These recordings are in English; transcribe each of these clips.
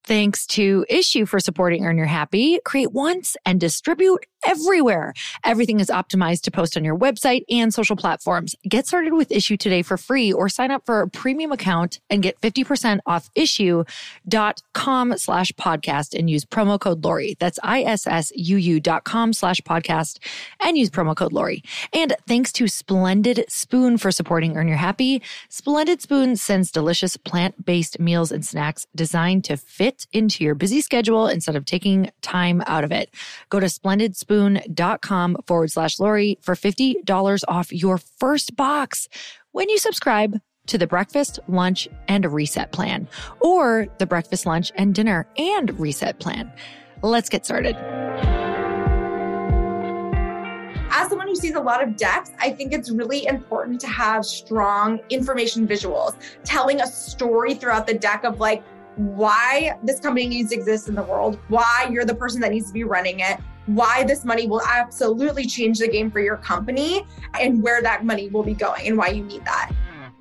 Thanks to Issue for supporting Earn Your Happy. Create once and distribute everywhere. Everything is optimized to post on your website and social platforms. Get started with Issue today for free or sign up for a premium account and get 50% off issue.com/podcast and use promo code Lori. That's ISSUU.com/podcast and use promo code Lori. And thanks to Splendid Spoon for supporting Earn Your Happy. Splendid Spoon sends delicious plant-based meals and snacks designed to fit into your busy schedule instead of taking time out of it. Go to splendidspoon.com/Lori for $50 off your first box when you subscribe to the breakfast, lunch, and reset plan, or the breakfast, lunch, and dinner and reset plan. Let's get started. As someone who sees a lot of decks, I think it's really important to have strong information visuals, telling a story throughout the deck of like why this company needs to exist in the world, why you're the person that needs to be running it, why this money will absolutely change the game for your company, and where that money will be going and why you need that.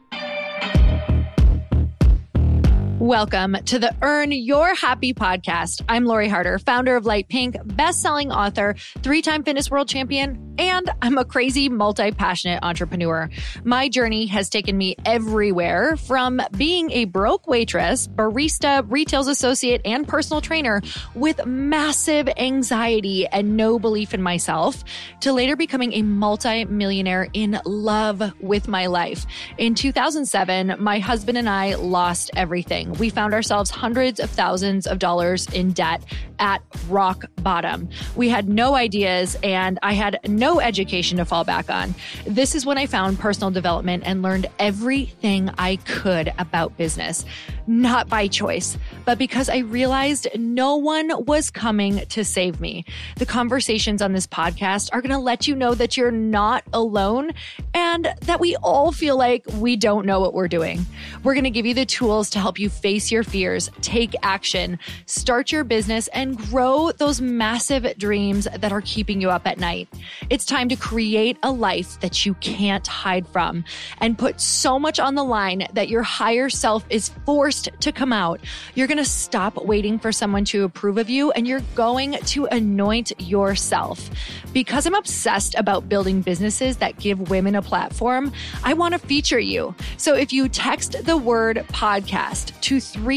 Welcome to the Earn Your Happy podcast. I'm Lori Harder, founder of Light Pink, best-selling author, 3-time fitness world champion, and I'm a crazy, multi-passionate entrepreneur. My journey has taken me everywhere, from being a broke waitress, barista, retail associate, and personal trainer with massive anxiety and no belief in myself, to later becoming a multi-millionaire in love with my life. In 2007, my husband and I lost everything. We found ourselves hundreds of thousands of dollars in debt at rock bottom. We had no ideas and I had no education to fall back on. This is when I found personal development and learned everything I could about business, not by choice, but because I realized no one was coming to save me. The conversations on this podcast are going to let you know that you're not alone and that we all feel like we don't know what we're doing. We're going to give you the tools to help you face your fears, take action, start your business, and grow those massive dreams that are keeping you up at night. It's time to create a life that you can't hide from and put so much on the line that your higher self is forced to come out. You're going to stop waiting for someone to approve of you and you're going to anoint yourself. Because I'm obsessed about building businesses that give women a platform, I want to feature you. So if you text the word podcast to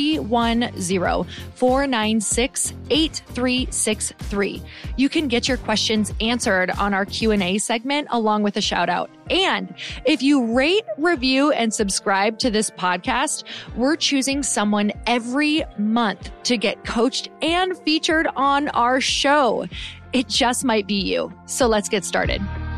310-496-8363, you can get your questions answered on our Q&A segment along with a shout out. And if you rate, review, and subscribe to this podcast, we're choosing someone every month to get coached and featured on our show. It just might be you. So let's get started.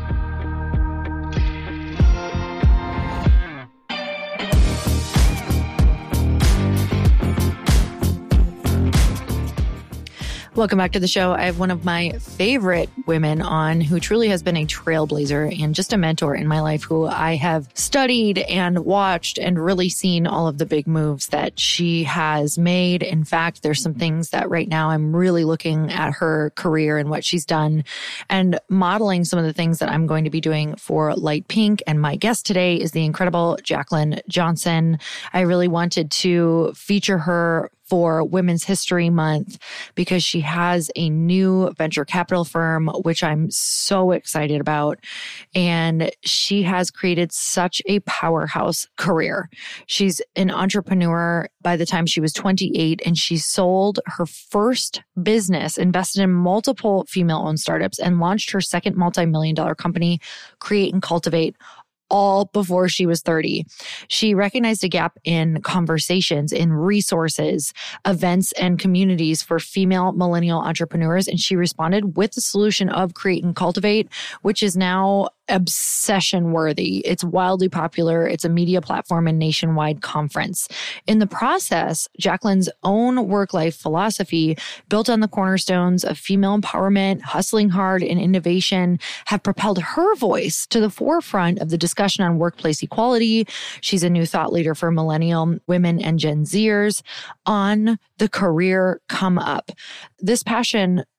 Welcome back to the show. I have one of my favorite women on who truly has been a trailblazer and just a mentor in my life, who I have studied and watched and really seen all of the big moves that she has made. In fact, there's some things that right now I'm really looking at her career and what she's done and modeling some of the things that I'm going to be doing for Light Pink. And my guest today is the incredible Jaclyn Johnson. I really wanted to feature her for Women's History Month because she has a new venture capital firm, which I'm so excited about. And she has created such a powerhouse career. She's an entrepreneur by the time she was 28, and she sold her first business, invested in multiple female-owned startups, and launched her second multi-million-dollar company, Create and Cultivate, all before she was 30. She recognized a gap in conversations, in resources, events, and communities for female millennial entrepreneurs. And she responded with the solution of Create and Cultivate, which is now obsession worthy. It's wildly popular. It's a media platform and nationwide conference. In the process, Jaclyn's own work-life philosophy, built on the cornerstones of female empowerment, hustling hard, and innovation, have propelled her voice to the forefront of the discussion on workplace equality. She's a new thought leader for millennial women and Gen Zers on the career come up. This passion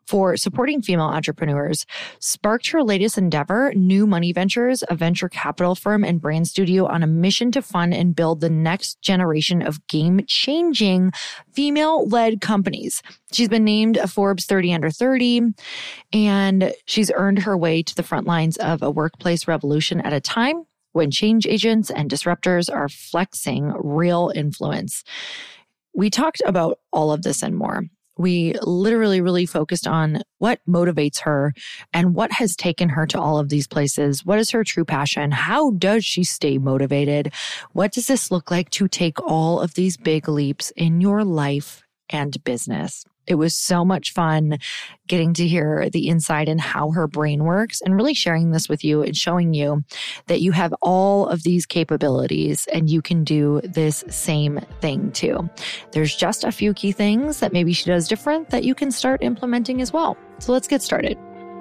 for supporting female entrepreneurs, sparked her latest endeavor, New Money Ventures, a venture capital firm and brand studio on a mission to fund and build the next generation of game-changing female-led companies. She's been named a Forbes 30 Under 30, and she's earned her way to the front lines of a workplace revolution at a time when change agents and disruptors are flexing real influence. We talked about all of this and more. We literally really focused on what motivates her and what has taken her to all of these places. What is her true passion? How does she stay motivated? What does this look like to take all of these big leaps in your life and business? It was so much fun getting to hear the insight in how her brain works and really sharing this with you and showing you that you have all of these capabilities and you can do this same thing too. There's just a few key things that maybe she does different that you can start implementing as well. So let's get started.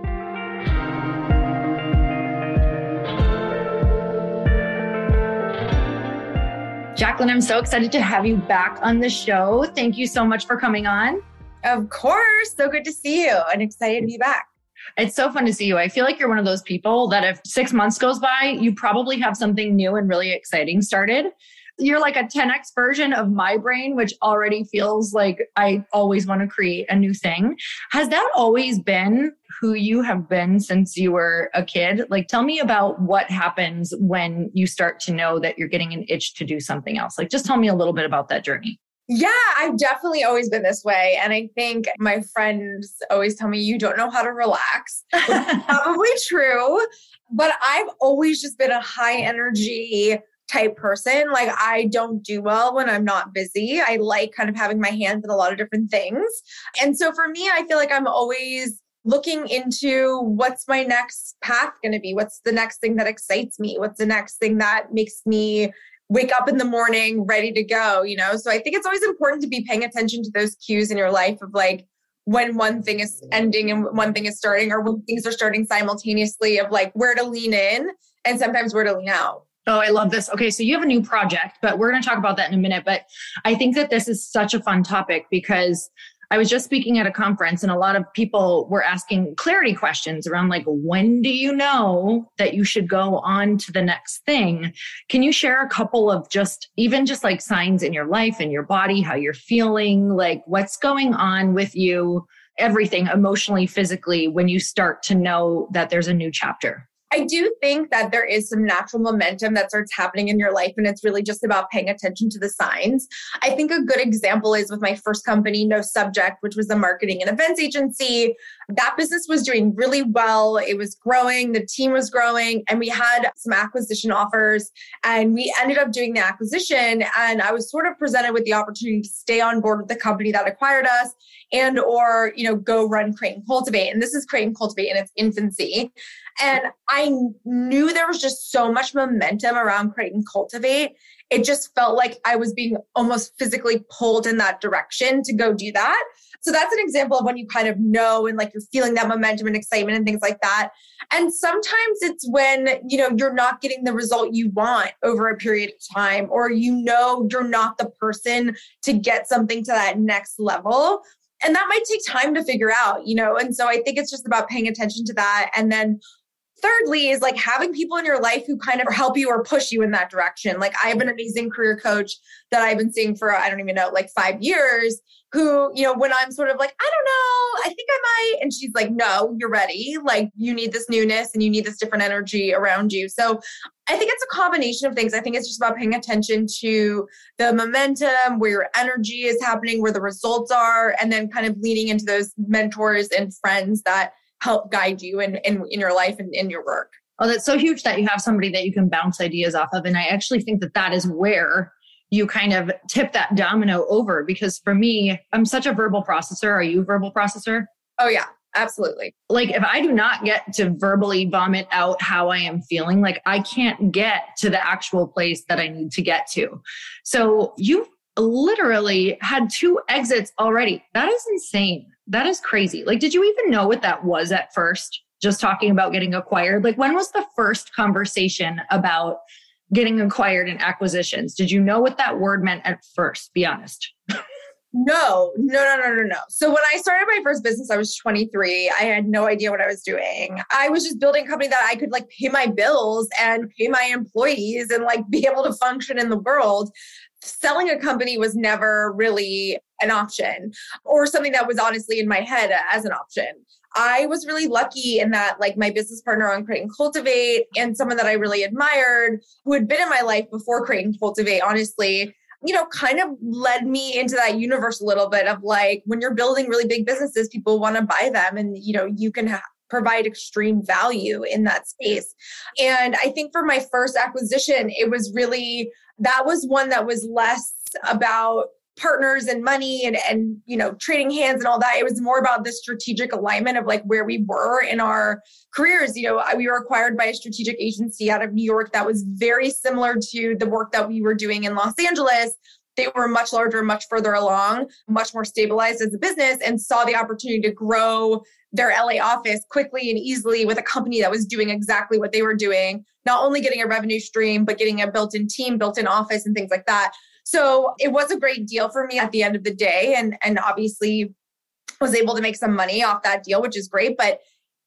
Jacqueline, I'm so excited to have you back on the show. Thank you so much for coming on. Of course. So good to see you and excited to be back. It's so fun to see you. I feel like you're one of those people that if 6 months goes by, you probably have something new and really exciting started. You're like a 10x version of my brain, which already feels like I always want to create a new thing. Has that always been who you have been since you were a kid? Like, tell me about what happens when you start to know that you're getting an itch to do something else. Like, just tell me a little bit about that journey. Yeah, I've definitely always been this way. And I think my friends always tell me, you don't know how to relax. Which is probably true. But I've always just been a high energy type person. Like, I don't do well when I'm not busy. I like kind of having my hands in a lot of different things. And so for me, I feel like I'm always looking into what's my next path going to be? What's the next thing that excites me? What's the next thing that makes me wake up in the morning ready to go, you know? So I think it's always important to be paying attention to those cues in your life of like when one thing is ending and one thing is starting, or when things are starting simultaneously, of like where to lean in and sometimes where to lean out. Oh, I love this. Okay, so you have a new project, but we're going to talk about that in a minute. But I think that this is such a fun topic because I was just speaking at a conference and a lot of people were asking clarity questions around like, when do you know that you should go on to the next thing? Can you share a couple of just like signs in your life and your body, how you're feeling, like what's going on with you, everything emotionally, physically, when you start to know that there's a new chapter? I do think that there is some natural momentum that starts happening in your life, and it's really just about paying attention to the signs. I think a good example is with my first company, No Subject, which was a marketing and events agency. That business was doing really well. It was growing, the team was growing, and we had some acquisition offers, and we ended up doing the acquisition. And I was sort of presented with the opportunity to stay on board with the company that acquired us and or, go run Create and Cultivate. And this is Create and Cultivate in its infancy. And I knew there was just so much momentum around Create and Cultivate. It just felt like I was being almost physically pulled in that direction to go do that. So that's an example of when you kind of know and like you're feeling that momentum and excitement and things like that. And sometimes it's when, you're not getting the result you want over a period of time, or you're not the person to get something to that next level. And that might take time to figure out, and so I think it's just about paying attention to that. And then thirdly is like having people in your life who kind of help you or push you in that direction. Like I have an amazing career coach that I've been seeing for, I don't even know, like 5 years, who, when I'm sort of like, I don't know, I think I might. And she's like, no, you're ready. Like you need this newness and you need this different energy around you. So I think it's a combination of things. I think it's just about paying attention to the momentum, where your energy is happening, where the results are, and then kind of leaning into those mentors and friends that help guide you in your life and in your work. Oh, that's so huge that you have somebody that you can bounce ideas off of. And I actually think that is where you kind of tip that domino over. Because for me, I'm such a verbal processor. Are you a verbal processor? Oh yeah, absolutely. Like if I do not get to verbally vomit out how I am feeling, like I can't get to the actual place that I need to get to. So you literally had 2 exits already. That is insane. That is crazy. Like, did you even know what that was at first? Just talking about getting acquired? Like, when was the first conversation about getting acquired and acquisitions? Did you know what that word meant at first? Be honest. No. So when I started my first business, I was 23. I had no idea what I was doing. I was just building a company that I could like pay my bills and pay my employees and like be able to function in the world. Selling a company was never really an option or something that was honestly in my head as an option. I was really lucky in that like my business partner on Create and Cultivate and someone that I really admired who had been in my life before Create and Cultivate, honestly, kind of led me into that universe a little bit of like, when you're building really big businesses, people want to buy them and, you can provide extreme value in that space. And I think for my first acquisition, that was one that was less about partners and money and trading hands and all that. It was more about the strategic alignment of like where we were in our careers. We were acquired by a strategic agency out of New York that was very similar to the work that we were doing in Los Angeles. They were much larger, much further along, much more stabilized as a business, and saw the opportunity to grow their LA office quickly and easily with a company that was doing exactly what they were doing, not only getting a revenue stream, but getting a built-in team, built-in office and things like that. So it was a great deal for me at the end of the day, and obviously was able to make some money off that deal, which is great. But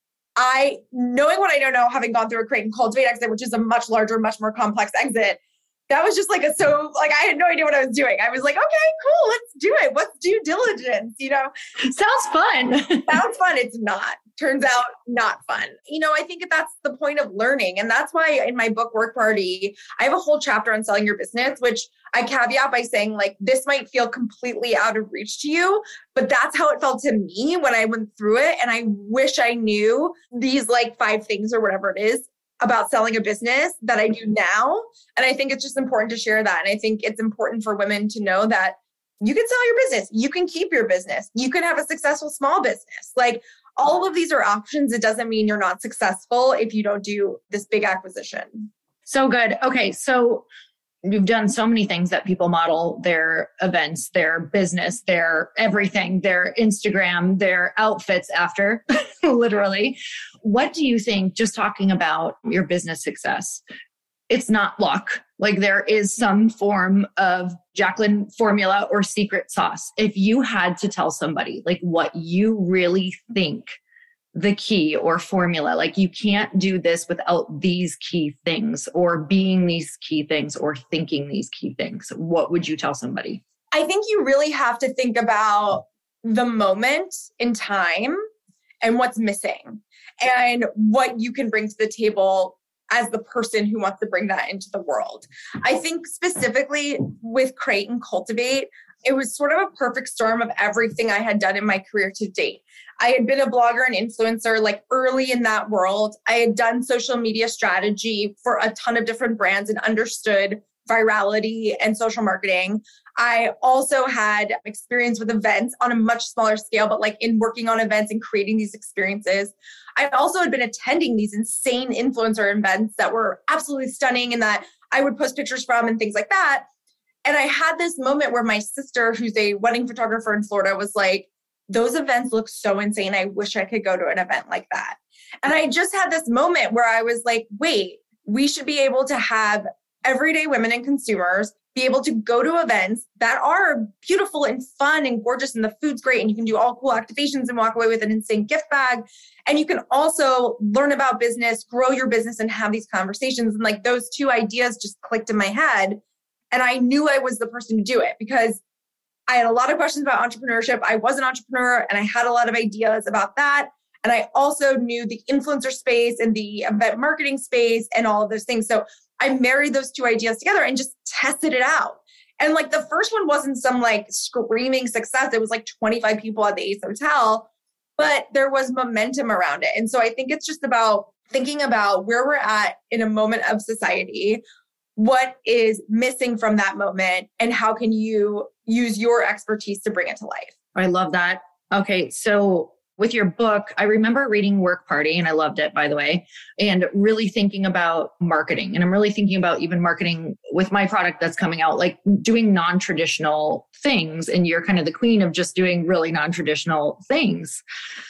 knowing what I know now, having gone through a Create and Cultivate exit, which is a much larger, much more complex exit, that was just like I had no idea what I was doing. I was like, okay, cool, let's do it. What's due diligence? Sounds fun. Sounds fun. It's not. Turns out not fun. I think that's the point of learning. And that's why in my book, Work Party, I have a whole chapter on selling your business, which I caveat by saying like, this might feel completely out of reach to you, but that's how it felt to me when I went through it. And I wish I knew these like 5 things or whatever it is about selling a business that I do now. And I think it's just important to share that. And I think it's important for women to know that you can sell your business. You can keep your business. You can have a successful small business. Like all of these are options. It doesn't mean you're not successful if you don't do this big acquisition. So good. Okay. So you've done so many things that people model their events, their business, their everything, their Instagram, their outfits after, literally. What do you think, just talking about your business success, it's not luck. Like there is some form of Jacqueline formula or secret sauce. If you had to tell somebody like what you really think the key or formula, like you can't do this without these key things or being these key things or thinking these key things, what would you tell somebody? I think you really have to think about the moment in time and what's missing and what you can bring to the table as the person who wants to bring that into the world. I think specifically with Create and Cultivate, it was sort of a perfect storm of everything I had done in my career to date. I had been a blogger and influencer like early in that world. I had done social media strategy for a ton of different brands and understood virality and social marketing. I also had experience with events on a much smaller scale, but like in working on events and creating these experiences. I also had been attending these insane influencer events that were absolutely stunning and that I would post pictures from and things like that. And I had this moment where my sister, who's a wedding photographer in Florida, was like, those events look so insane. I wish I could go to an event like that. And I just had this moment where I was like, wait, we should be able to have everyday women and consumers be able to go to events that are beautiful and fun and gorgeous and the food's great and you can do all cool activations and walk away with an insane gift bag. And you can also learn about business, grow your business and have these conversations. And like those 2 ideas just clicked in my head. And I knew I was the person to do it because I had a lot of questions about entrepreneurship. I was an entrepreneur and I had a lot of ideas about that. And I also knew the influencer space and the event marketing space and all of those things. So I married those 2 ideas together and just tested it out. And like the first one wasn't some like screaming success. It was like 25 people at the Ace Hotel, but there was momentum around it. And so I think it's just about thinking about where we're at in a moment of society, what is missing from that moment, and how can you use your expertise to bring it to life. I love that. Okay. So with your book, I remember reading Work Party, and I loved it, by the way, and really thinking about marketing. And I'm really thinking about even marketing with my product that's coming out, like doing non-traditional things. And you're kind of the queen of just doing really non-traditional things.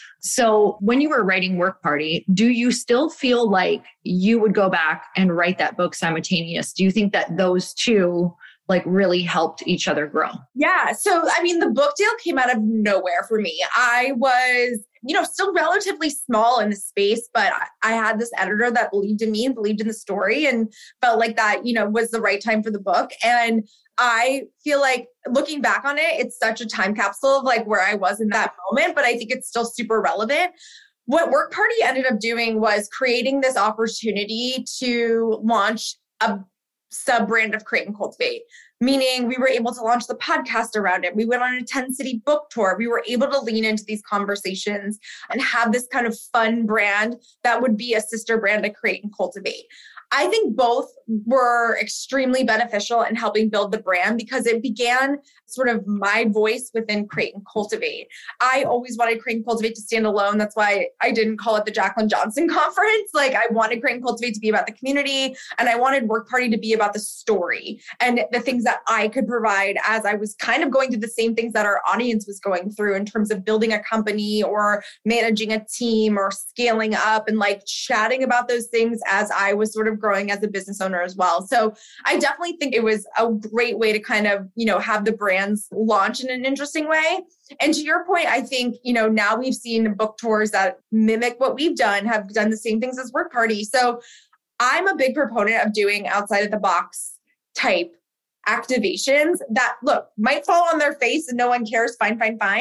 So when you were writing Work Party, do you still feel like you would go back and write that book simultaneous? Do you think that those 2 like really helped each other grow? Yeah. So, I mean, the book deal came out of nowhere for me. I was, still relatively small in the space, but I had this editor that believed in me and believed in the story and felt like that, was the right time for the book. And I feel like looking back on it, it's such a time capsule of like where I was in that moment, but I think it's still super relevant. What Work Party ended up doing was creating this opportunity to launch a sub-brand of Create and Cultivate, meaning we were able to launch the podcast around it. We went on a 10-city book tour. We were able to lean into these conversations and have this kind of fun brand that would be a sister brand to Create and Cultivate. I think both were extremely beneficial in helping build the brand because it began sort of my voice within Create and Cultivate. I always wanted Create and Cultivate to stand alone. That's why I didn't call it the Jaclyn Johnson Conference. Like I wanted Create and Cultivate to be about the community and I wanted Work Party to be about the story and the things that I could provide as I was kind of going through the same things that our audience was going through in terms of building a company or managing a team or scaling up and like chatting about those things as I was sort of growing as a business owner as well. So I definitely think it was a great way to kind of, have the brands launch in an interesting way. And to your point, I think, now we've seen book tours that mimic what we've done, have done the same things as Work Party. So I'm a big proponent of doing outside of the box type activations that might fall on their face and no one cares. Fine.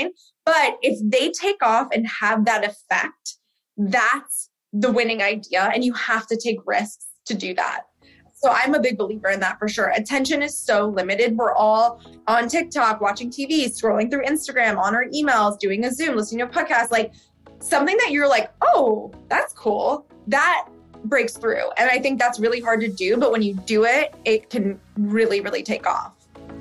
But if they take off and have that effect, that's the winning idea. And you have to take risks to do that. So I'm a big believer in that for sure. Attention is so limited. We're all on TikTok, watching TV, scrolling through Instagram, on our emails, doing a Zoom, listening to a podcast, like something that you're like, oh, that's cool. That breaks through. And I think that's really hard to do. But when you do it, it can really, really take off.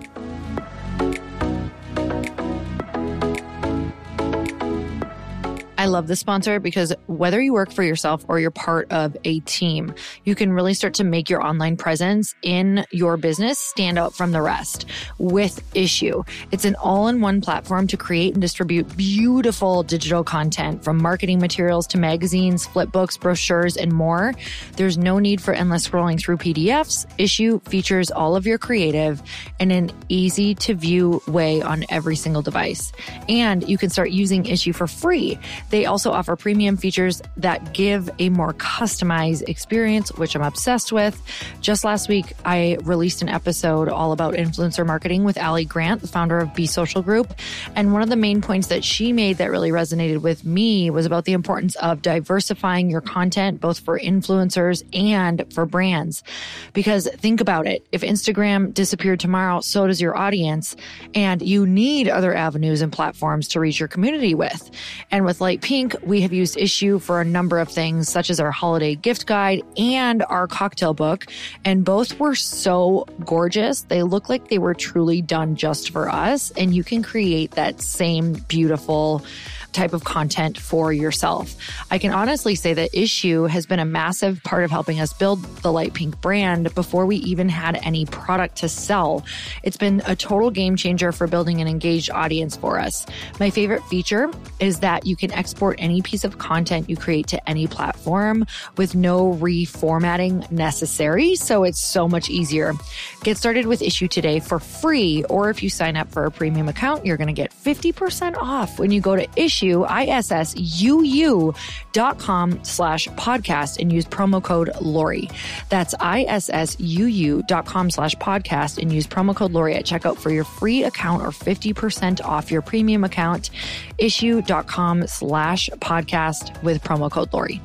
I love this sponsor because whether you work for yourself or you're part of a team, you can really start to make your online presence in your business stand out from the rest with Issue. It's an all-in-one platform to create and distribute beautiful digital content from marketing materials to magazines, flip books, brochures, and more. There's no need for endless scrolling through PDFs. Issue features all of your creative in an easy to view way on every single device. And you can start using Issue for free. They also offer premium features that give a more customized experience, which I'm obsessed with. Just last week, I released an episode all about influencer marketing with Allie Grant, the founder of Be Social Group. And one of the main points that she made that really resonated with me was about the importance of diversifying your content, both for influencers and for brands. Because think about it. If Instagram disappeared tomorrow, so does your audience. And you need other avenues and platforms to reach your community with. And with Light Pink, we have used Issue for a number of things, such as our holiday gift guide and our cocktail book. And both were so gorgeous. They look like they were truly done just for us. And you can create that same beautiful type of content for yourself. I can honestly say that Issue has been a massive part of helping us build the Light Pink brand before we even had any product to sell. It's been a total game changer for building an engaged audience for us. My favorite feature is that you can export any piece of content you create to any platform with no reformatting necessary. So it's so much easier. Get started with Issue today for free. Or if you sign up for a premium account, you're going to get 50% off when you go to issuu.com/podcast and use promo code Lori. That's issuu.com/podcast and use promo code Lori at checkout for your free account or 50% off your premium account. Issue.com/podcast with promo code Lori.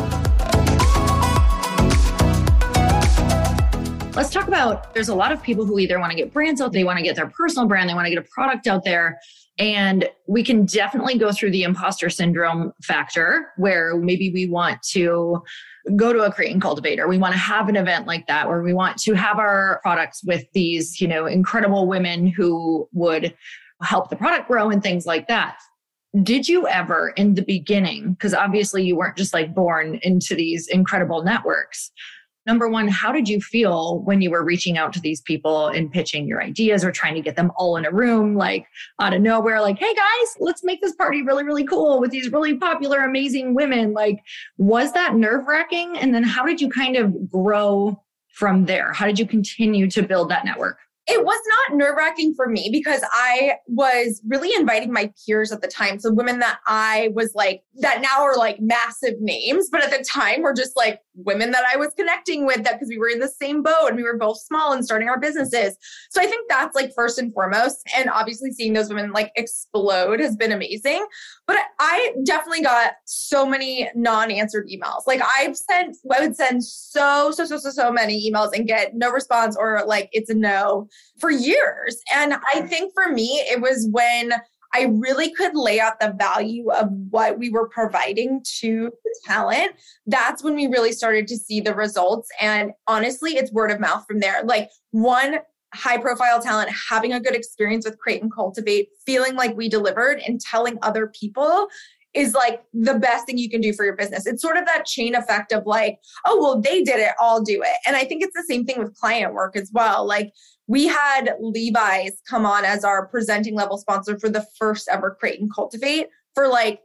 Let's talk about, there's a lot of people who either want to get brands out, they want to get their personal brand, they want to get a product out there. And we can definitely go through the imposter syndrome factor where maybe we want to go to a Create and Cultivate, or we want to have an event like that, where we want to have our products with these, incredible women who would help the product grow and things like that. Did you ever in the beginning, because obviously you weren't just like born into these incredible networks. Number one, how did you feel when you were reaching out to these people and pitching your ideas or trying to get them all in a room, like out of nowhere, like, hey guys, let's make this party really, really cool with these really popular, amazing women. Like, was that nerve-wracking? And then how did you kind of grow from there? How did you continue to build that network? It was not nerve-wracking for me because I was really inviting my peers at the time. So women that I was like, that now are like massive names, but at the time were just like women that I was connecting with, that because we were in the same boat and we were both small and starting our businesses. So I think that's like first and foremost. And obviously seeing those women like explode has been amazing. But I definitely got so many non-answered emails. Like I would send so many emails and get no response or like it's a no for years. And I think for me, it was when I really could lay out the value of what we were providing to the talent. That's when we really started to see the results. And honestly, it's word of mouth from there. Like one high profile talent having a good experience with Create and Cultivate, feeling like we delivered and telling other people is like the best thing you can do for your business. It's sort of that chain effect of like, oh, well, they did it, I'll do it. And I think it's the same thing with client work as well. Like we had Levi's come on as our presenting level sponsor for the first ever Create and Cultivate for like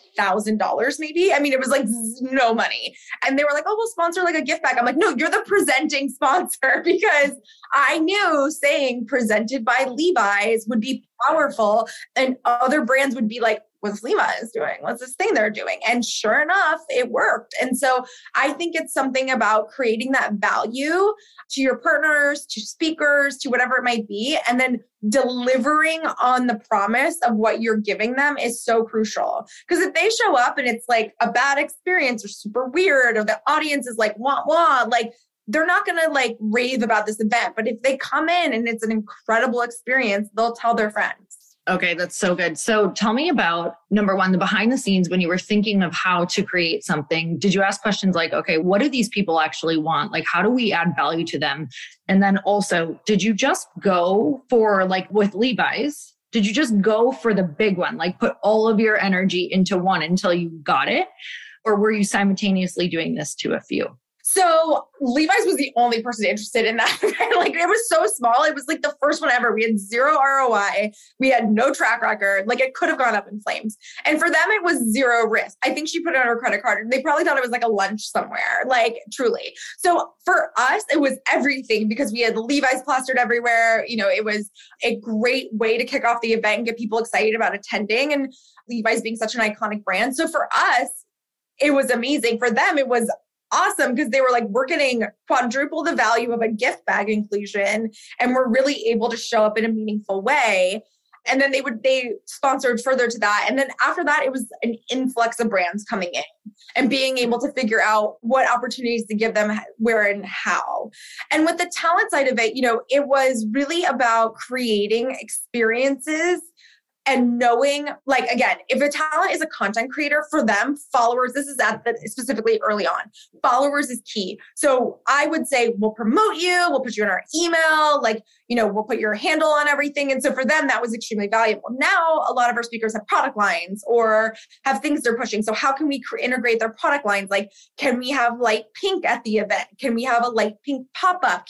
$1,000 maybe. I mean, it was like no money. And they were like, oh, we'll sponsor like a gift bag. I'm like, no, you're the presenting sponsor, because I knew saying presented by Levi's would be powerful and other brands would be like, what's Levi's doing? What's this thing they're doing? And sure enough, it worked. And so I think it's something about creating that value to your partners, to speakers, to whatever it might be, and then delivering on the promise of what you're giving them is so crucial. Because if they show up and it's like a bad experience or super weird, or the audience is like, wah, wah, like they're not going to like rave about this event. But if they come in and it's an incredible experience, they'll tell their friends. Okay, that's so good. So tell me about, number one, the behind the scenes when you were thinking of how to create something. Did you ask questions like, okay, what do these people actually want? Like, how do we add value to them? And then also, did you just go for, like with Levi's, did you just go for the big one? Like put all of your energy into one until you got it? Or were you simultaneously doing this to a few? So Levi's was the only person interested in that. Like it was so small. It was like the first one ever. We had zero ROI. We had no track record. Like it could have gone up in flames. And for them, it was zero risk. I think she put it on her credit card. They probably thought it was like a lunch somewhere, like truly. So for us, it was everything because we had Levi's plastered everywhere. You know, it was a great way to kick off the event and get people excited about attending, and Levi's being such an iconic brand. So for us, it was amazing. For them, it was awesome because they were like, we're getting quadruple the value of a gift bag inclusion and we're really able to show up in a meaningful way. And then they sponsored further to that. And then after that, it was an influx of brands coming in and being able to figure out what opportunities to give them, where and how. And with the talent side of it, you know, it was really about creating experiences and knowing, like, again, if a talent is a content creator, for them, followers, this is specifically early on, followers is key. So I would say, we'll promote you, we'll put you in our email, like, you know, we'll put your handle on everything. And so for them, that was extremely valuable. Now, a lot of our speakers have product lines or have things they're pushing. So how can we integrate their product lines? Like, can we have light pink at the event? Can we have a light pink pop-up?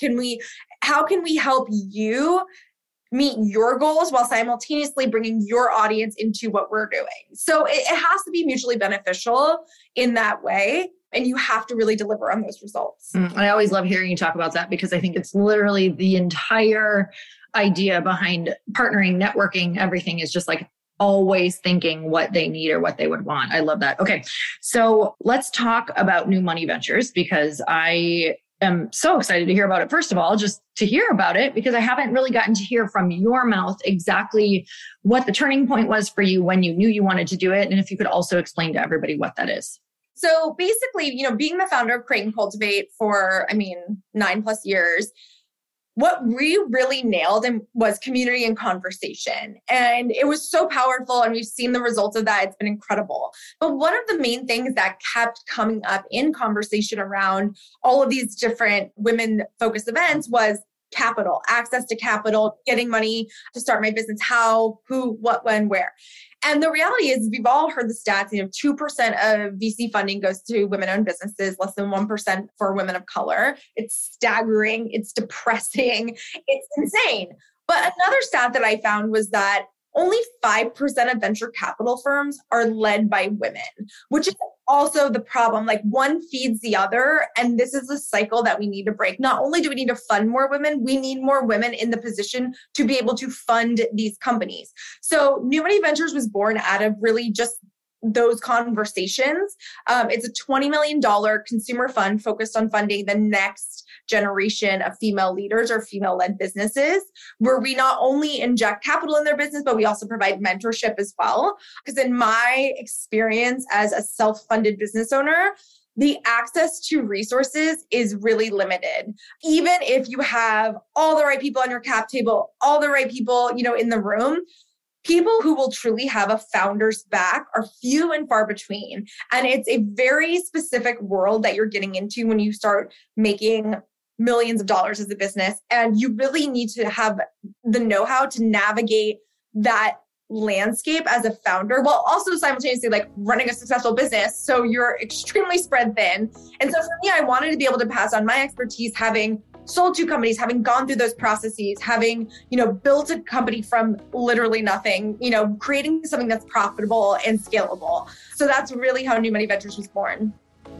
How can we help you meet your goals while simultaneously bringing your audience into what we're doing? So it has to be mutually beneficial in that way. And you have to really deliver on those results. I always love hearing you talk about that because I think it's literally the entire idea behind partnering, networking, everything is just like always thinking what they need or what they would want. I love that. Okay. So let's talk about New Money Ventures because I am so excited to hear about it. First of all, just to hear about it, because I haven't really gotten to hear from your mouth exactly what the turning point was for you when you knew you wanted to do it. And if you could also explain to everybody what that is. So basically, you know, being the founder of Create and Cultivate for, 9+ years, what we really nailed was community and conversation. And it was so powerful. And we've seen the results of that. It's been incredible. But one of the main things that kept coming up in conversation around all of these different women-focused events was capital, access to capital, getting money to start my business, how, who, what, when, where. And the reality is we've all heard the stats, 2% of VC funding goes to women-owned businesses, less than 1% for women of color. It's staggering. It's depressing. It's insane. But another stat that I found was that only 5% of venture capital firms are led by women, which is also the problem. Like one feeds the other. And this is a cycle that we need to break. Not only do we need to fund more women, we need more women in the position to be able to fund these companies. So New Money Ventures was born out of really just those conversations. It's a $20 million consumer fund focused on funding the next generation of female leaders or female-led businesses, where we not only inject capital in their business, but we also provide mentorship as well. Because in my experience as a self-funded business owner, the access to resources is really limited. Even if you have all the right people on your cap table, all the right people, in the room, people who will truly have a founder's back are few and far between. And it's a very specific world that you're getting into when you start making millions of dollars as a business. And you really need to have the know-how to navigate that landscape as a founder, while also simultaneously like running a successful business. So you're extremely spread thin. And so for me, I wanted to be able to pass on my expertise, having sold 2 companies, having gone through those processes, having, built a company from literally nothing, creating something that's profitable and scalable. So that's really how New Money Ventures was born.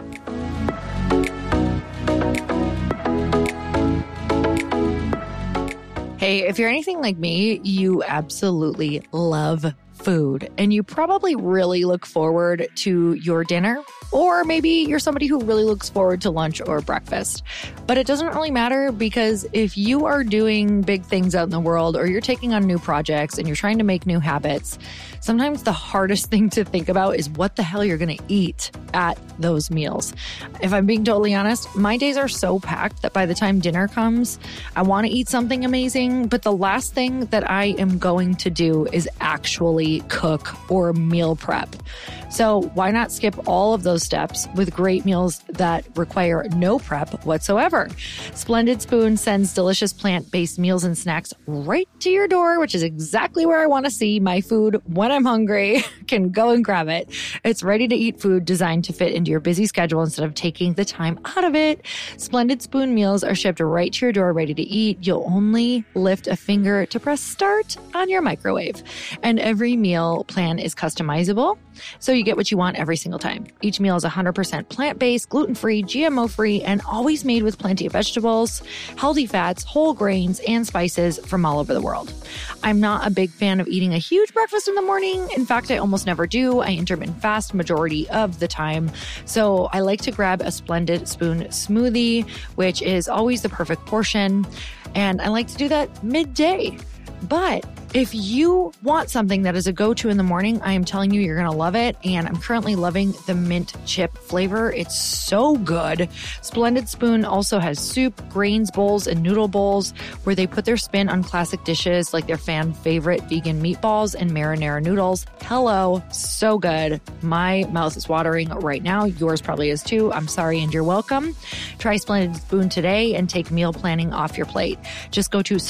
Hey, if you're anything like me, you absolutely love food, and you probably really look forward to your dinner, or maybe you're somebody who really looks forward to lunch or breakfast. But it doesn't really matter, because if you are doing big things out in the world, or you're taking on new projects and you're trying to make new habits, sometimes the hardest thing to think about is what the hell you're going to eat at those meals. If I'm being totally honest, my days are so packed that by the time dinner comes, I want to eat something amazing, but the last thing that I am going to do is actually cook or meal prep. So why not skip all of those steps with great meals that require no prep whatsoever? Splendid Spoon sends delicious plant-based meals and snacks right to your door, which is exactly where I want to see my food when I'm hungry. Can go and grab it. It's ready-to-eat food designed to fit into your busy schedule instead of taking the time out of it. Splendid Spoon meals are shipped right to your door, ready to eat. You'll only lift a finger to press start on your microwave. And every meal plan is customizable, so you get what you want every single time. Each meal is 100% plant-based, gluten-free, GMO-free, and always made with plenty of vegetables, healthy fats, whole grains, and spices from all over the world. I'm not a big fan of eating a huge breakfast in the morning. In fact, I almost never do. I intermittent fast majority of the time. So I like to grab a Splendid Spoon smoothie, which is always the perfect portion. And I like to do that midday. But if you want something that is a go-to in the morning, I am telling you, you're going to love it. And I'm currently loving the mint chip flavor. It's so good. Splendid Spoon also has soup, grains bowls, and noodle bowls where they put their spin on classic dishes like their fan favorite vegan meatballs and marinara noodles. Hello, so good. My mouth is watering right now. Yours probably is too. I'm sorry and you're welcome. Try Splendid Spoon today and take meal planning off your plate. Just go to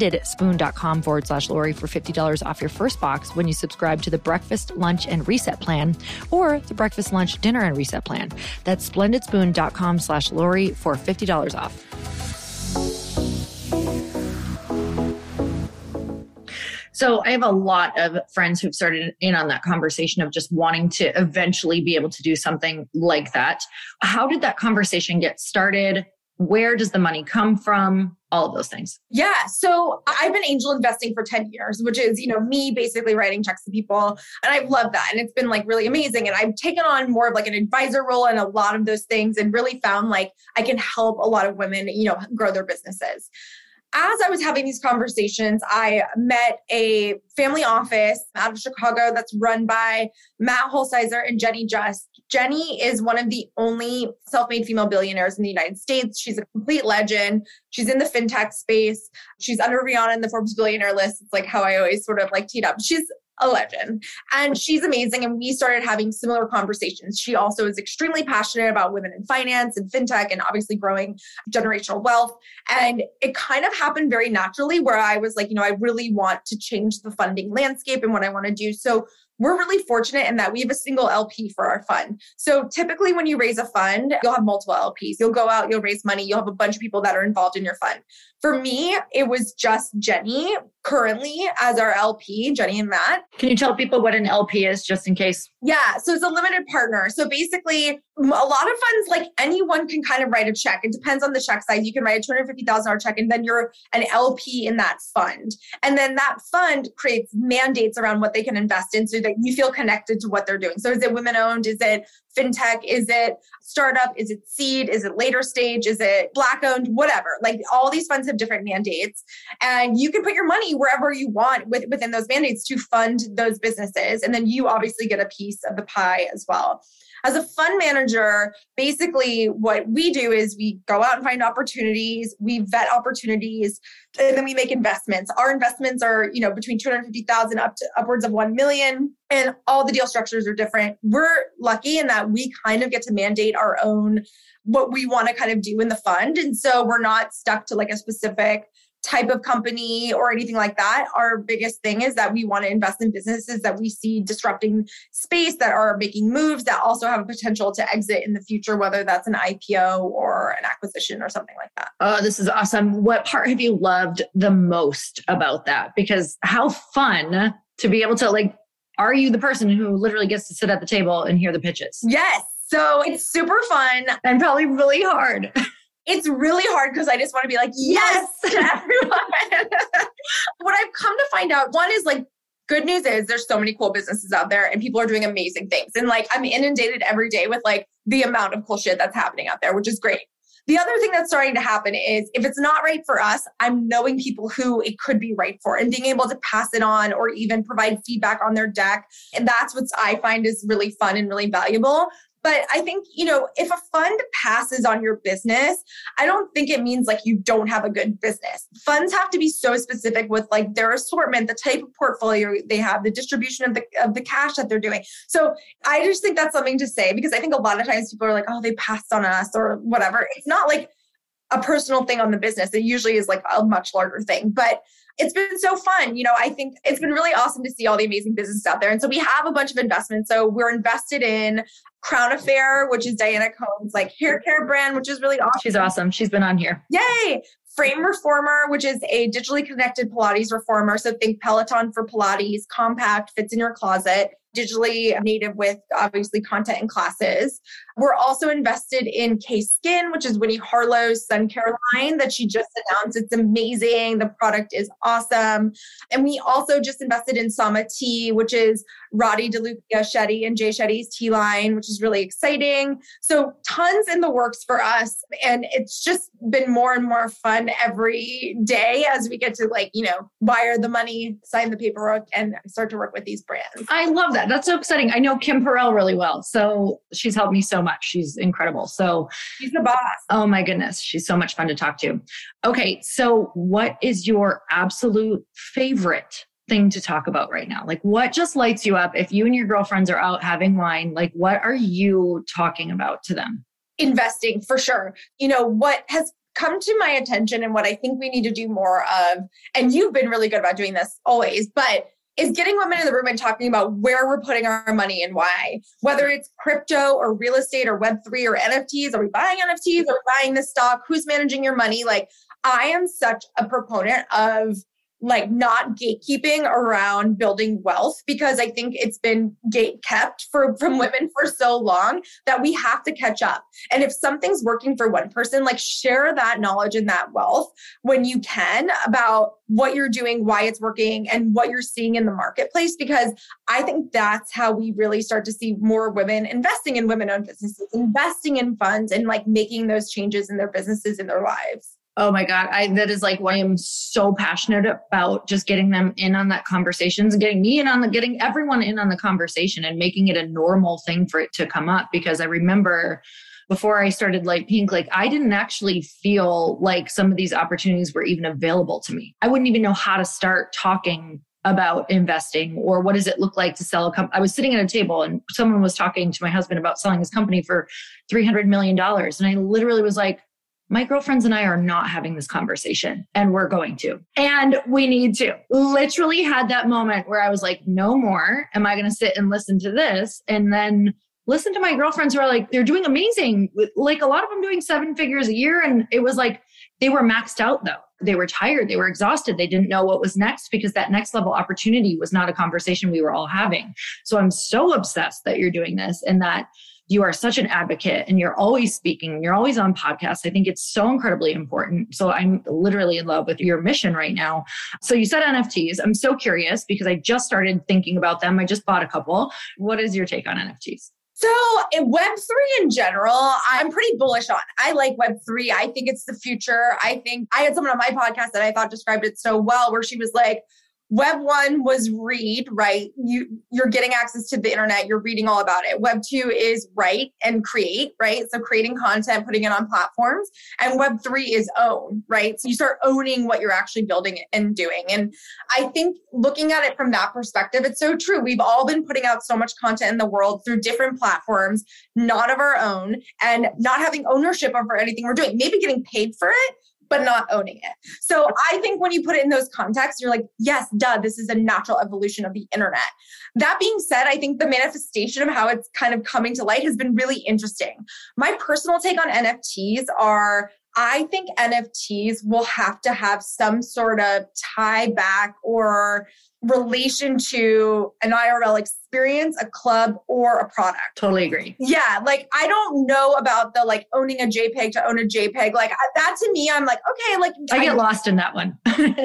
splendidspoon.com/Lori for $50 off your first box when you subscribe to the breakfast, lunch, and reset plan, or the breakfast, lunch, dinner, and reset plan. That's splendidspoon.com/Lori for $50 off. So I have a lot of friends who've started in on that conversation of just wanting to eventually be able to do something like that. How did that conversation get started? Where does the money come from? All of those things. Yeah. So I've been angel investing for 10 years, which is, me basically writing checks to people. And I've loved that. And it's been like really amazing. And I've taken on more of like an advisor role in a lot of those things and really found like I can help a lot of women, grow their businesses. As I was having these conversations, I met a family office out of Chicago that's run by Matt Holsizer and Jenny Just. Jenny is one of the only self-made female billionaires in the United States. She's a complete legend. She's in the fintech space. She's under Rihanna in the Forbes billionaire list. It's like how I always sort of like teed up. She's a legend and she's amazing. And we started having similar conversations. She also is extremely passionate about women in finance and fintech and obviously growing generational wealth. And it kind of happened very naturally where I was like, I really want to change the funding landscape and what I want to do. So we're really fortunate in that we have a single LP for our fund. So typically when you raise a fund, you'll have multiple LPs. You'll go out, you'll raise money, you'll have a bunch of people that are involved in your fund. For me, it was just Jenny currently as our LP, Jenny and Matt. Can you tell people what an LP is just in case? Yeah. So it's a limited partner. So basically a lot of funds, like anyone can kind of write a check. It depends on the check size. You can write a $250,000 check and then you're an LP in that fund. And then that fund creates mandates around what they can invest in so that you feel connected to what they're doing. So is it women owned? Is it fintech? Is it startup? Is it seed? Is it later stage? Is it Black owned? Whatever. Like all these funds have different mandates and you can put your money wherever you want within those mandates to fund those businesses. And then you obviously get a piece of the pie as well. As a fund manager, basically what we do is we go out and find opportunities, we vet opportunities, and then we make investments. Our investments are, between 250,000 up to upwards of 1 million, and all the deal structures are different. We're lucky in that we kind of get to mandate our own, what we want to kind of do in the fund. And so we're not stuck to like a specific type of company or anything like that. Our biggest thing is that we want to invest in businesses that we see disrupting space, that are making moves, that also have a potential to exit in the future, whether that's an IPO or an acquisition or something like that. Oh, this is awesome. What part have you loved the most about that? Because how fun to be able to are you the person who literally gets to sit at the table and hear the pitches? Yes. So it's super fun. And probably really hard. It's really hard because I just want to be like, yes to everyone. What I've come to find out, one is good news is there's so many cool businesses out there and people are doing amazing things. And I'm inundated every day with the amount of cool shit that's happening out there, which is great. The other thing that's starting to happen is if it's not right for us, I'm knowing people who it could be right for and being able to pass it on or even provide feedback on their deck. And that's what I find is really fun and really valuable. But I think, if a fund passes on your business, I don't think it means you don't have a good business. Funds have to be so specific with their assortment, the type of portfolio they have, the distribution of the cash that they're doing. So I just think that's something to say because I think a lot of times people are like, oh, they passed on us or whatever. It's not a personal thing on the business. It usually is a much larger thing. But it's been so fun. I think it's been really awesome to see all the amazing businesses out there. And so we have a bunch of investments. So we're invested in Crown Affair, which is Diana Cohn's hair care brand, which is really awesome. She's awesome. She's been on here. Yay. Frame Reformer, which is a digitally connected Pilates reformer. So think Peloton for Pilates, compact, fits in your closet, digitally native with obviously content and classes. We're also invested in K-Skin, which is Winnie Harlow's sun care line that she just announced. It's amazing. The product is awesome. And we also just invested in Sama Tea, which is Roddy DeLuca Shetty and Jay Shetty's tea line, which is really exciting. So tons in the works for us. And it's just been more and more fun every day as we get to wire the money, sign the paperwork, and start to work with these brands. I love that. That's so exciting. I know Kim Perrell really well. So she's helped me so much. She's incredible. So she's the boss. Oh my goodness. She's so much fun to talk to. Okay. So what is your absolute favorite thing to talk about right now? What just lights you up? If you and your girlfriends are out having wine, what are you talking about to them? Investing for sure. What has come to my attention and what I think we need to do more of, and you've been really good about doing this always, but is getting women in the room and talking about where we're putting our money and why, whether it's crypto or real estate or Web3 or NFTs. Are we buying NFTs? Are we buying this stock? Who's managing your money? I am such a proponent of not gatekeeping around building wealth because I think it's been gate kept from women for so long that we have to catch up. And if something's working for one person, share that knowledge and that wealth when you can about what you're doing, why it's working, and what you're seeing in the marketplace, because I think that's how we really start to see more women investing in women-owned businesses, investing in funds, and making those changes in their businesses, in their lives. Oh my God. That is what I am so passionate about, just getting them in on that conversations and getting everyone in on the conversation and making it a normal thing for it to come up. Because I remember before I started Light Pink, I didn't actually feel like some of these opportunities were even available to me. I wouldn't even know how to start talking about investing or what does it look like to sell a company. I was sitting at a table and someone was talking to my husband about selling his company for $300 million. And I literally was like, my girlfriends and I are not having this conversation, and we're going to, and we need to. Literally had that moment where I was like, no more. Am I going to sit and listen to this? And then listen to my girlfriends who are like, they're doing amazing. Like a lot of them doing 7 figures a year. And it was like, they were maxed out though. They were tired. They were exhausted. They didn't know what was next because that next level opportunity was not a conversation we were all having. So I'm so obsessed that you're doing this and that you are such an advocate and you're always speaking. You're always on podcasts. I think it's so incredibly important. So I'm literally in love with your mission right now. So you said NFTs. I'm so curious because I just started thinking about them. I just bought a couple. What is your take on NFTs? So in Web3 in general, I'm pretty bullish on. I like Web3. I think it's the future. I had someone on my podcast that I thought described it so well, where she was like, Web 1 was read, right? You're getting access to the internet. You're reading all about it. Web 2 is write and create, right? So creating content, putting it on platforms. And Web 3 is own, right? So you start owning what you're actually building and doing. And I think looking at it from that perspective, it's so true. We've all been putting out so much content in the world through different platforms, not of our own, and not having ownership over anything we're doing. Maybe getting paid for it, but not owning it. So I think when you put it in those contexts, you're like, yes, duh, this is a natural evolution of the internet. That being said, I think the manifestation of how it's kind of coming to light has been really interesting. My personal take on NFTs are, I think NFTs will have to have some sort of tie back or relation to an IRL experience, a club, or a product. Totally agree. Yeah. Like, I don't know about the like owning a JPEG to own a JPEG. Like that to me, I'm like, okay, like I get lost in that one.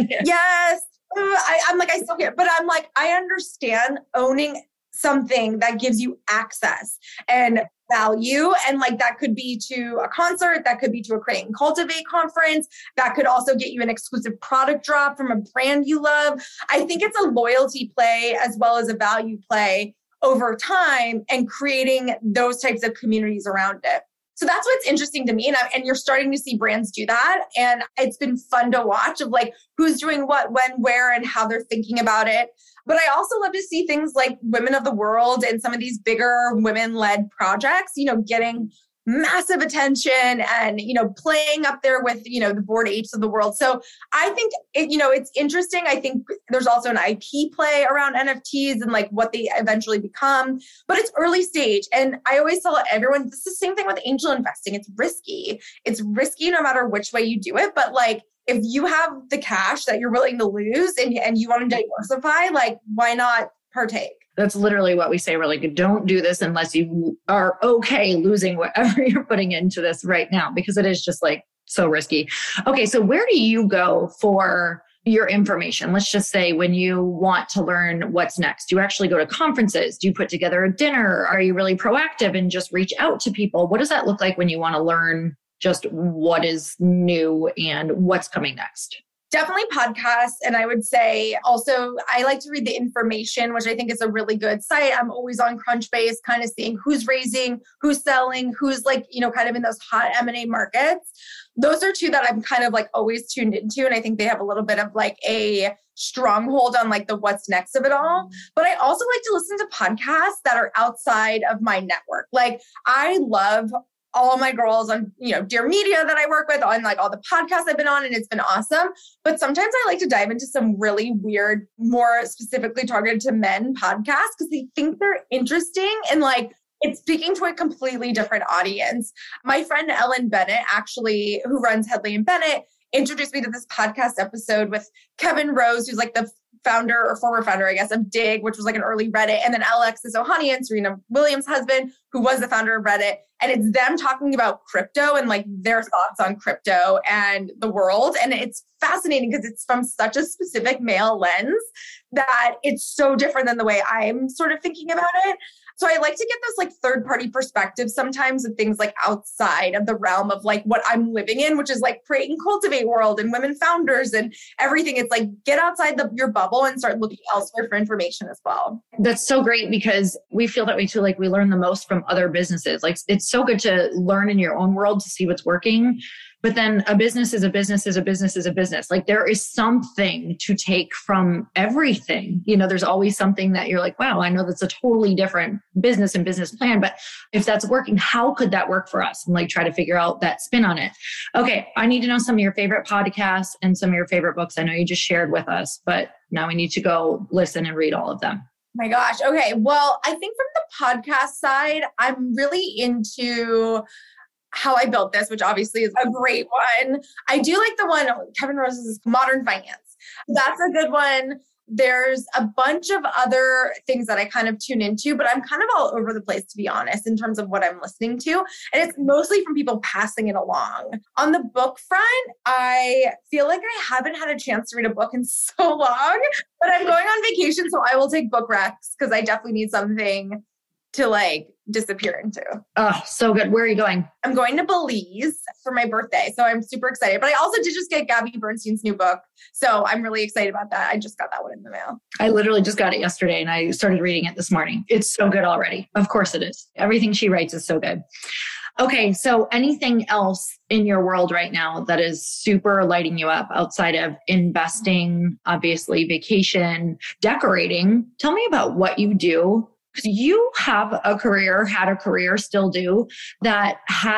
Yes. I'm like, I still get, but I'm like, I understand owning something that gives you access and value. And like, that could be to a concert, that could be to a Create and Cultivate conference, that could also get you an exclusive product drop from a brand you love. I think it's a loyalty play as well as a value play over time and creating those types of communities around it. So that's what's interesting to me. And you're starting to see brands do that. And it's been fun to watch of like who's doing what, when, where, and how they're thinking about it. But I also love to see things like Women of the World and some of these bigger women-led projects, getting massive attention and, playing up there with, the Bored Apes of the world. So I think, it's interesting. I think there's also an IP play around NFTs and like what they eventually become, but it's early stage. And I always tell everyone, this is the same thing with angel investing. It's risky. It's risky no matter which way you do it. But like, if you have the cash that you're willing to lose and you want to diversify, like, why not partake? That's literally what we say. We're like, don't do this unless you are okay losing whatever you're putting into this right now, because it is just like so risky. Okay. So where do you go for your information? Let's just say when you want to learn what's next, do you actually go to conferences? Do you put together a dinner? Are you really proactive and just reach out to people? What does that look like when you want to learn just what is new and what's coming next? Definitely podcasts. And I would say also, I like to read The Information, which I think is a really good site. I'm always on Crunchbase, kind of seeing who's raising, who's selling, who's like, kind of in those hot M&A markets. Those are two that I'm kind of like always tuned into. And I think they have a little bit of like a stronghold on like the what's next of it all. But I also like to listen to podcasts that are outside of my network. Like I love all my girls on, Dear Media that I work with, on like all the podcasts I've been on, and it's been awesome. But sometimes I like to dive into some really weird, more specifically targeted to men podcasts because they think they're interesting and like it's speaking to a completely different audience. My friend Ellen Bennett, actually, who runs Headley and Bennett, introduced me to this podcast episode with Kevin Rose, who's like the founder or former founder, I guess, of Dig, which was like an early Reddit, and then Alexis Ohanian, Serena Williams' husband, who was the founder of Reddit. And it's them talking about crypto and like their thoughts on crypto and the world. And it's fascinating because it's from such a specific male lens that it's so different than the way I'm sort of thinking about it. So I like to get this like third party perspective sometimes of things like outside of the realm of like what I'm living in, which is like Create and Cultivate world and women founders and everything. It's like get outside your bubble and start looking elsewhere for information as well. That's so great because we feel that way too. Like we learn the most from other businesses. Like it's so good to learn in your own world to see what's working. But then a business is a business is a business is a business. Like there is something to take from everything. There's always something that you're like, wow, I know that's a totally different business and business plan. But if that's working, how could that work for us? And like try to figure out that spin on it. Okay. I need to know some of your favorite podcasts and some of your favorite books. I know you just shared with us, but now we need to go listen and read all of them. My gosh. Okay. Well, I think from the podcast side, I'm really into How I Built This, which obviously is a great one. I do like the one, Kevin Rose's Modern Finance. That's a good one. There's a bunch of other things that I kind of tune into, but I'm kind of all over the place, to be honest, in terms of what I'm listening to. And it's mostly from people passing it along. On the book front, I feel like I haven't had a chance to read a book in so long, but I'm going on vacation, so I will take book recs because I definitely need something to like disappear into. Oh, so good. Where are you going? I'm going to Belize for my birthday. So I'm super excited. But I also did just get Gabby Bernstein's new book. So I'm really excited about that. I just got that one in the mail. I literally just got it yesterday and I started reading it this morning. It's so good already. Of course it is. Everything she writes is so good. Okay. So anything else in your world right now that is super lighting you up outside of investing, obviously vacation, decorating? Tell me about what you do. Because you have a career, had a career, still do, that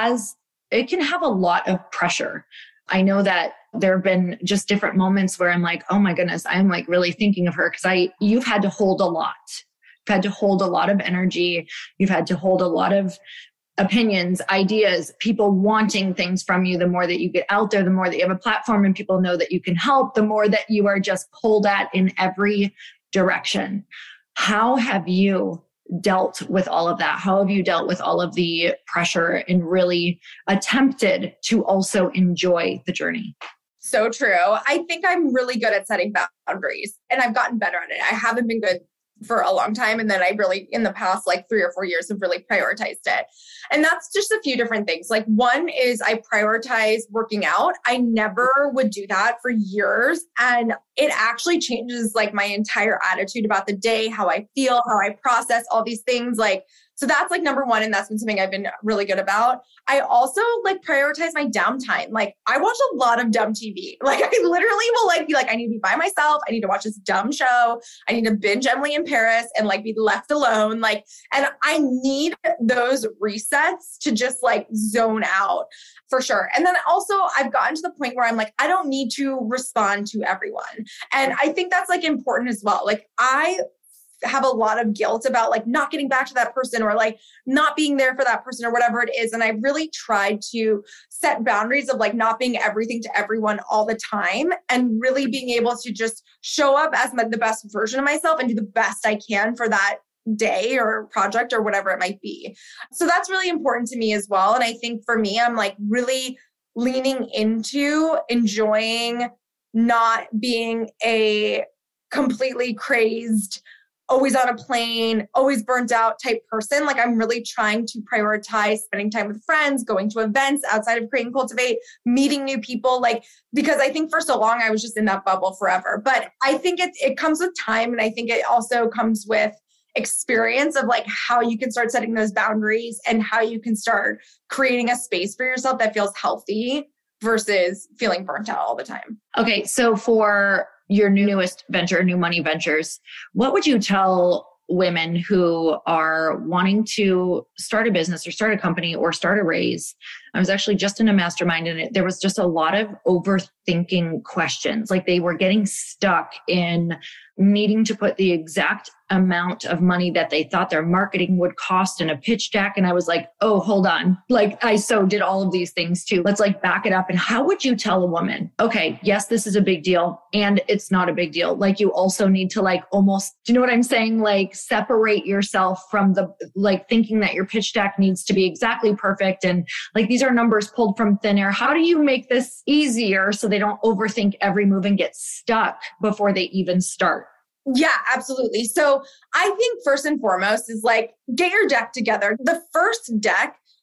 it can have a lot of pressure. I know that there have been just different moments where I'm like, oh my goodness, I'm like really thinking of her because you've had to hold a lot. You've had to hold a lot of energy. You've had to hold a lot of opinions, ideas, people wanting things from you. The more that you get out there, the more that you have a platform and people know that you can help, the more that you are just pulled at in every direction. How have you dealt with all of that? How have you dealt with all of the pressure and really attempted to also enjoy the journey? So true. I think I'm really good at setting boundaries and I've gotten better at it. I haven't been good for a long time. And then I really, in the past, like 3 or 4 years, have really prioritized it. And that's just a few different things. Like one is I prioritize working out. I never would do that for years. And it actually changes like my entire attitude about the day, how I feel, how I process all these things. So that's like number one. And that's been something I've been really good about. I also like prioritize my downtime. Like I watch a lot of dumb TV. Like I literally will like be like, I need to be by myself. I need to watch this dumb show. I need to binge Emily in Paris and like be left alone. And I need those resets to just like zone out for sure. And then also I've gotten to the point where I'm like, I don't need to respond to everyone. And I think that's like important as well. Like I have a lot of guilt about like not getting back to that person or like not being there for that person or whatever it is. And I really tried to set boundaries of like not being everything to everyone all the time and really being able to just show up as the best version of myself and do the best I can for that day or project or whatever it might be. So that's really important to me as well. And I think for me, I'm like really leaning into enjoying not being a completely crazed, always on a plane, always burnt out type person. Like I'm really trying to prioritize spending time with friends, going to events outside of Create and Cultivate, meeting new people, because I think for so long I was just in that bubble forever. But I think it comes with time. And I think it also comes with experience of like how you can start setting those boundaries and how you can start creating a space for yourself that feels healthy versus feeling burnt out all the time. Okay. So for your newest venture, New Money Ventures, what would you tell women who are wanting to start a business or start a company or start a raise? I was actually just in a mastermind and there was just a lot of overthinking questions. Like they were getting stuck in needing to put the exact amount of money that they thought their marketing would cost in a pitch deck. And I was like, oh, hold on. Like I so did all of these things too. Let's like back it up. And how would you tell a woman, okay, yes, this is a big deal and it's not a big deal. Like you also need to like almost, do you know what I'm saying? Like separate yourself from the like thinking that your pitch deck needs to be exactly perfect. And like these are numbers pulled from thin air. How do you make this easier so they don't overthink every move and get stuck before they even start? Yeah, absolutely. So I think first and foremost is like, get your deck together. The first deck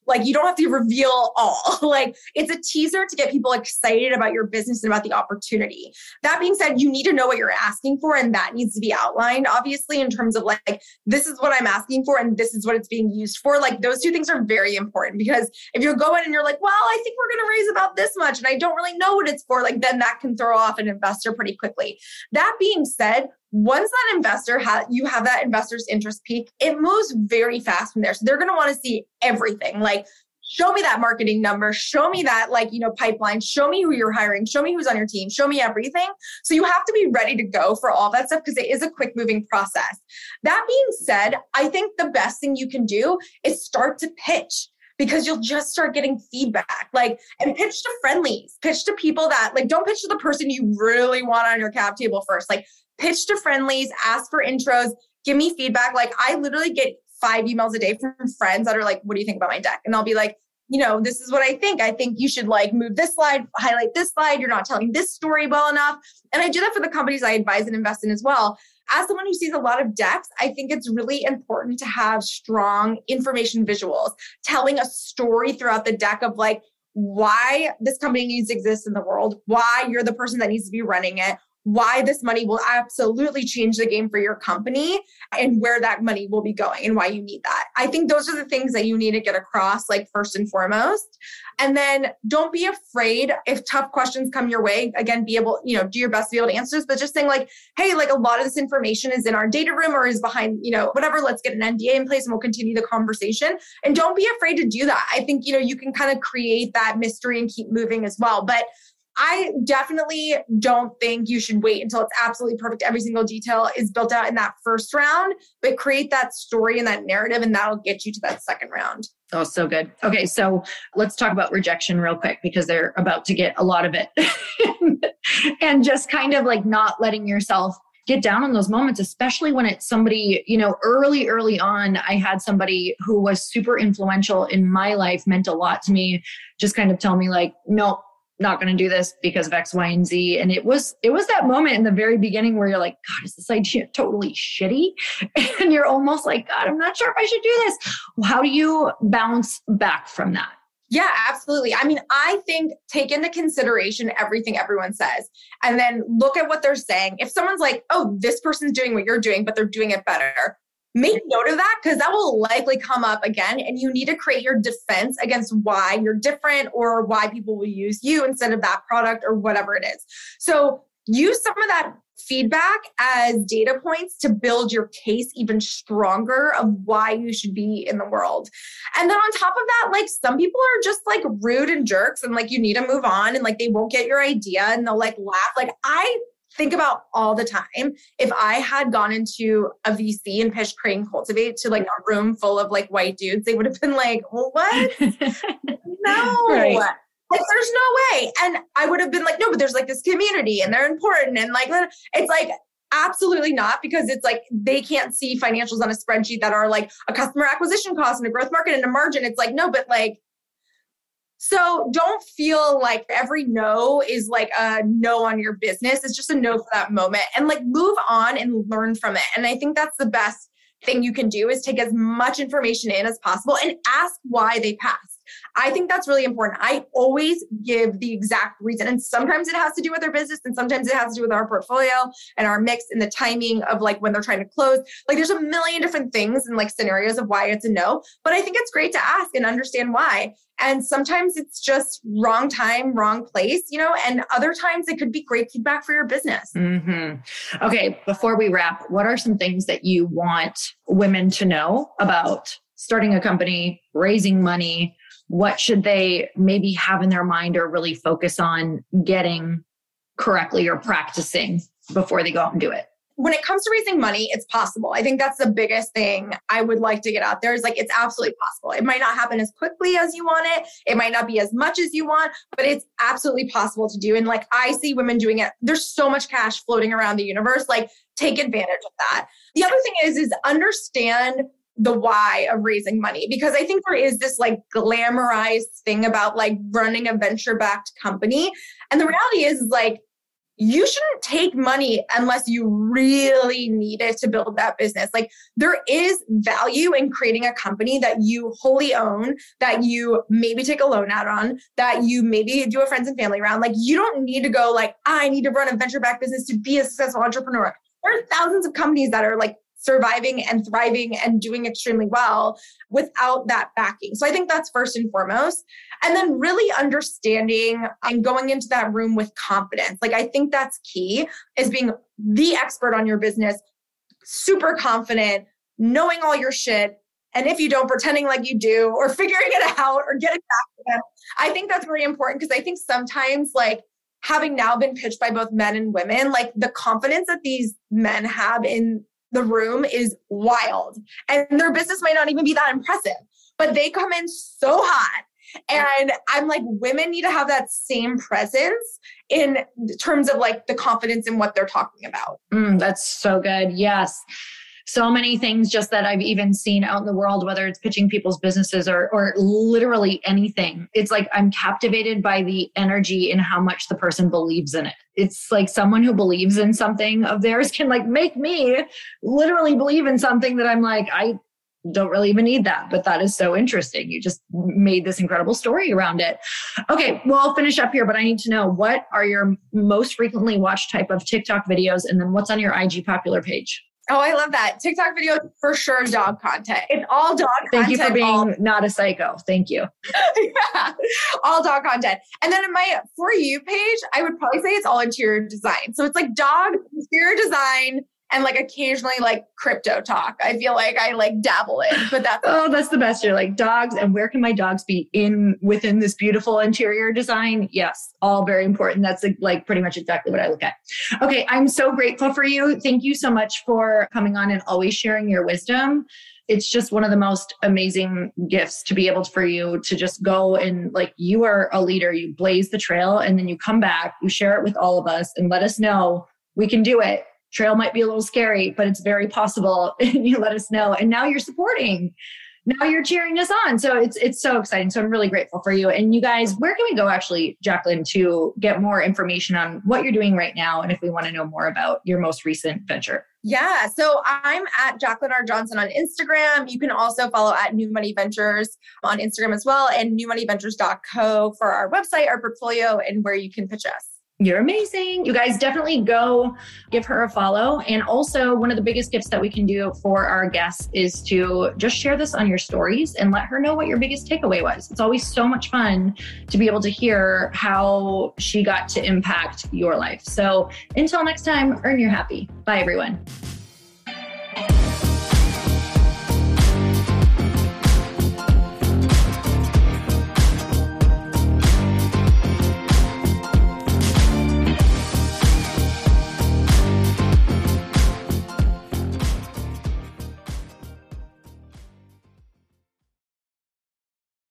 Like you don't have to reveal all. Like it's a teaser to get people excited about your business and about the opportunity. That being said, you need to know what you're asking for, and that needs to be outlined, obviously, in terms of like, this is what I'm asking for and this is what it's being used for. Like those two things are very important, because if you're going and you're like, well, I think we're going to raise about this much and I don't really know what it's for, like then that can throw off an investor pretty quickly. That being said, once that investor you have that investor's interest peak, it moves very fast from there. So they're going to want to see everything. Like, show me that marketing number, show me that pipeline, show me who you're hiring, show me who's on your team, show me everything. So you have to be ready to go for all that stuff, because it is a quick moving process. That being said, I think the best thing you can do is start to pitch, because you'll just start getting feedback, and pitch to friendlies, pitch to people that don't pitch to the person you really want on your cap table first. Pitch to friendlies, ask for intros, give me feedback. I literally get 5 emails a day from friends that are like, what do you think about my deck? And I'll be like, this is what I think. I think you should move this slide, highlight this slide. You're not telling this story well enough. And I do that for the companies I advise and invest in as well. As someone who sees a lot of decks, I think it's really important to have strong information visuals, telling a story throughout the deck of why this company needs to exist in the world, why you're the person that needs to be running it, why this money will absolutely change the game for your company, and where that money will be going and why you need that. I think those are the things that you need to get across, first and foremost. And then don't be afraid if tough questions come your way. Again, be able, do your best to be able to answer this, but just saying hey, a lot of this information is in our data room or is behind, whatever, let's get an NDA in place and we'll continue the conversation. And don't be afraid to do that. I think, you can kind of create that mystery and keep moving as well. But I definitely don't think you should wait until it's absolutely perfect. Every single detail is built out in that first round, but create that story and that narrative, and that'll get you to that second round. Oh, so good. Okay, so let's talk about rejection real quick, because they're about to get a lot of it. And just kind of not letting yourself get down in those moments, especially when it's somebody, early on, I had somebody who was super influential in my life, meant a lot to me, just kind of tell me no, not going to do this because of X, Y, and Z. And it was that moment in the very beginning where you're like, God, is this idea totally shitty? And you're almost like, God, I'm not sure if I should do this. How do you bounce back from that? Yeah, absolutely. I mean, I think take into consideration everything everyone says and then look at what they're saying. If someone's like, oh, this person's doing what you're doing, but they're doing it better, make note of that, because that will likely come up again. And you need to create your defense against why you're different or why people will use you instead of that product or whatever it is. So use some of that feedback as data points to build your case even stronger of why you should be in the world. And then on top of that, some people are just rude and jerks and you need to move on and they won't get your idea and they'll laugh. I think about all the time, if I had gone into a VC and pitched Create and Cultivate to a room full of white dudes, they would have been like, well, what? No. Right. There's no way. And I would have been like, no, but there's this community and they're important. And it's absolutely not, because it's they can't see financials on a spreadsheet that are a customer acquisition cost and a growth market and a margin. It's no, but so don't feel like every no is a no on your business. It's just a no for that moment, and move on and learn from it. And I think that's the best thing you can do, is take as much information in as possible and ask why they passed. I think that's really important. I always give the exact reason. And sometimes it has to do with their business, and sometimes it has to do with our portfolio and our mix and the timing of when they're trying to close. There's a million different things and scenarios of why it's a no. But I think it's great to ask and understand why. And sometimes it's just wrong time, wrong place, and other times it could be great feedback for your business. Mm-hmm. Okay. Before we wrap, what are some things that you want women to know about starting a company, raising money? What should they maybe have in their mind or really focus on getting correctly or practicing before they go out and do it? When it comes to raising money, it's possible. I think that's the biggest thing I would like to get out there is it's absolutely possible. It might not happen as quickly as you want it. It might not be as much as you want, but it's absolutely possible to do. And I see women doing it. There's so much cash floating around the universe. Take advantage of that. The other thing is understand the why of raising money, because I think there is this glamorized thing about running a venture-backed company. And the reality is you shouldn't take money unless you really need it to build that business. Like there is value in creating a company that you wholly own, that you maybe take a loan out on, that you maybe do a friends and family round. Like you don't need to go like, I need to run a venture-backed business to be a successful entrepreneur. There are thousands of companies that are like surviving and thriving and doing extremely well without that backing. So I think that's first and foremost. And then really understanding and going into that room with confidence. Like I think that's key, is being the expert on your business, super confident, knowing all your shit. And if you don't, pretending like you do, or figuring it out or getting back to them. I think that's really important, because I think sometimes like having now been pitched by both men and women, like the confidence that these men have in the room is wild. And their business might not even be that impressive, but they come in so hot. And I'm like, women need to have that same presence in terms of like the confidence in what they're talking about. That's so good. Yes. So many things just that I've even seen out in the world, whether it's pitching people's businesses or literally anything. It's like I'm captivated by the energy and how much the person believes in it. It's like someone who believes in something of theirs can like make me literally believe in something that I'm like, I don't really even need that, but that is so interesting. You just made this incredible story around it. Okay, well, I'll finish up here, but I need to know, what are your most frequently watched type of TikTok videos? And then what's on your IG popular page? Oh, I love that. TikTok video, for sure, dog content. It's all dog content. Thank you for being not a psycho. Thank you. Yeah, all dog content. And then in my For You page, I would probably say it's all interior design. So it's like dog interior design and like occasionally like crypto talk. I feel like I like dabble in, but that's the best. You're like dogs, and where can my dogs be within this beautiful interior design? Yes, all very important. That's like pretty much exactly what I look at. Okay, I'm so grateful for you. Thank you so much for coming on and always sharing your wisdom. It's just one of the most amazing gifts to be able for you to just go and like, you are a leader, you blaze the trail, and then you come back, you share it with all of us and let us know we can do it. Trail might be a little scary, but it's very possible. And you let us know. And now you're supporting. Now you're cheering us on. So it's so exciting. So I'm really grateful for you. And you guys, where can we go actually, Jacqueline, to get more information on what you're doing right now? And if we want to know more about your most recent venture? Yeah. So I'm at Jacqueline R. Johnson on Instagram. You can also follow at New Money Ventures on Instagram as well, and newmoneyventures.co for our website, our portfolio, and where you can pitch us. You're amazing. You guys definitely go give her a follow. And also, one of the biggest gifts that we can do for our guests is to just share this on your stories and let her know what your biggest takeaway was. It's always so much fun to be able to hear how she got to impact your life. So until next time, earn your happy. Bye, everyone.